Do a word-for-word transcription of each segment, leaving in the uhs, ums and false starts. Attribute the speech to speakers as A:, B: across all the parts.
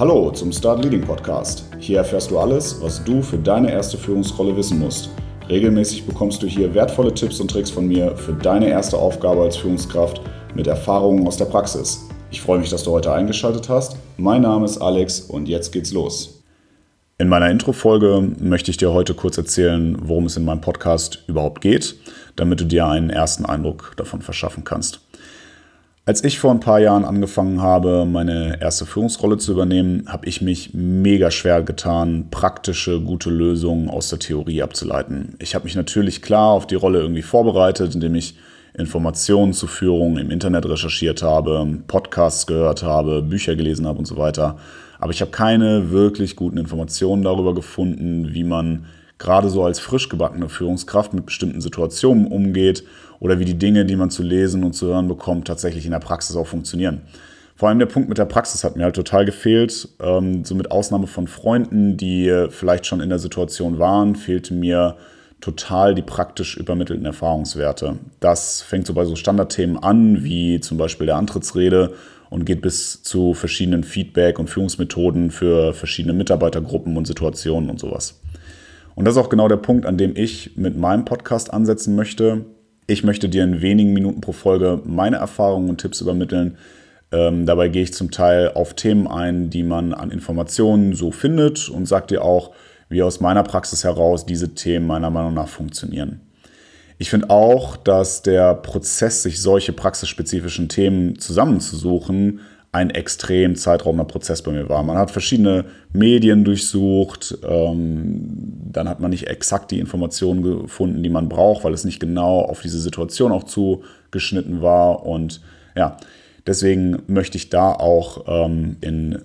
A: Hallo zum Start Leading Podcast. Hier erfährst du alles, was du für deine erste Führungsrolle wissen musst. Regelmäßig bekommst du hier wertvolle Tipps und Tricks von mir für deine erste Aufgabe als Führungskraft mit Erfahrungen aus der Praxis. Ich freue mich, dass du heute eingeschaltet hast. Mein Name ist Alex und jetzt geht's los. In meiner Intro-Folge möchte ich dir heute kurz erzählen, worum es in meinem Podcast überhaupt geht, damit du dir einen ersten Eindruck davon verschaffen kannst. Als ich vor ein paar Jahren angefangen habe, meine erste Führungsrolle zu übernehmen, habe ich mich mega schwer getan, praktische, gute Lösungen aus der Theorie abzuleiten. Ich habe mich natürlich klar auf die Rolle irgendwie vorbereitet, indem ich Informationen zur Führung im Internet recherchiert habe, Podcasts gehört habe, Bücher gelesen habe und so weiter. Aber ich habe keine wirklich guten Informationen darüber gefunden, wie man gerade so als frisch gebackene Führungskraft mit bestimmten Situationen umgeht oder wie die Dinge, die man zu lesen und zu hören bekommt, tatsächlich in der Praxis auch funktionieren. Vor allem der Punkt mit der Praxis hat mir halt total gefehlt. Ähm, so mit Ausnahme von Freunden, die vielleicht schon in der Situation waren, fehlte mir total die praktisch übermittelten Erfahrungswerte. Das fängt so bei so Standardthemen an, wie zum Beispiel der Antrittsrede und geht bis zu verschiedenen Feedback- und Führungsmethoden für verschiedene Mitarbeitergruppen und Situationen und sowas. Und das ist auch genau der Punkt, an dem ich mit meinem Podcast ansetzen möchte. Ich möchte dir in wenigen Minuten pro Folge meine Erfahrungen und Tipps übermitteln. Ähm, dabei gehe ich zum Teil auf Themen ein, die man an Informationen so findet und sage dir auch, wie aus meiner Praxis heraus diese Themen meiner Meinung nach funktionieren. Ich finde auch, dass der Prozess, sich solche praxisspezifischen Themen zusammenzusuchen, ein extrem zeitraubender Prozess bei mir war. Man hat verschiedene Medien durchsucht, ähm, dann hat man nicht exakt die Informationen gefunden, die man braucht, weil es nicht genau auf diese Situation auch zugeschnitten war. Und ja, deswegen möchte ich da auch ähm, in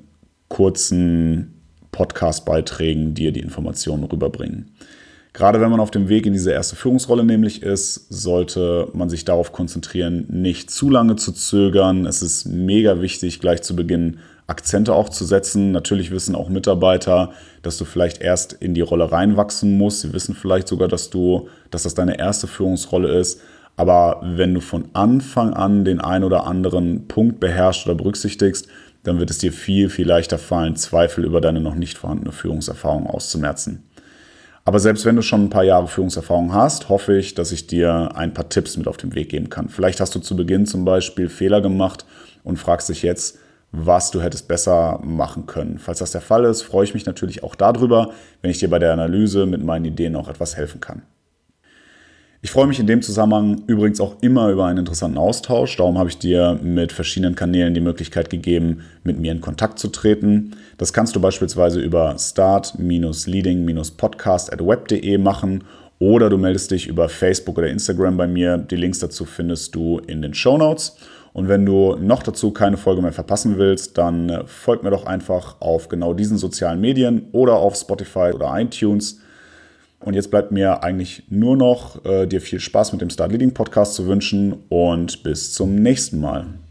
A: kurzen Podcast-Beiträgen dir die Informationen rüberbringen. Gerade wenn man auf dem Weg in diese erste Führungsrolle nämlich ist, sollte man sich darauf konzentrieren, nicht zu lange zu zögern. Es ist mega wichtig, gleich zu Beginn Akzente auch zu setzen. Natürlich wissen auch Mitarbeiter, dass du vielleicht erst in die Rolle reinwachsen musst. Sie wissen vielleicht sogar, dass du, dass das deine erste Führungsrolle ist. Aber wenn du von Anfang an den ein oder anderen Punkt beherrschst oder berücksichtigst, dann wird es dir viel, viel leichter fallen, Zweifel über deine noch nicht vorhandene Führungserfahrung auszumerzen. Aber selbst wenn du schon ein paar Jahre Führungserfahrung hast, hoffe ich, dass ich dir ein paar Tipps mit auf den Weg geben kann. Vielleicht hast du zu Beginn zum Beispiel Fehler gemacht und fragst dich jetzt, was du hättest besser machen können. Falls das der Fall ist, freue ich mich natürlich auch darüber, wenn ich dir bei der Analyse mit meinen Ideen auch etwas helfen kann. Ich freue mich in dem Zusammenhang übrigens auch immer über einen interessanten Austausch. Darum habe ich dir mit verschiedenen Kanälen die Möglichkeit gegeben, mit mir in Kontakt zu treten. Das kannst du beispielsweise über start leading podcast at web punkt de machen oder du meldest dich über Facebook oder Instagram bei mir. Die Links dazu findest du in den Shownotes. Und wenn du noch dazu keine Folge mehr verpassen willst, dann folg mir doch einfach auf genau diesen sozialen Medien oder auf Spotify oder iTunes. Und jetzt bleibt mir eigentlich nur noch, äh, dir viel Spaß mit dem Start Leading Podcast zu wünschen und bis zum nächsten Mal.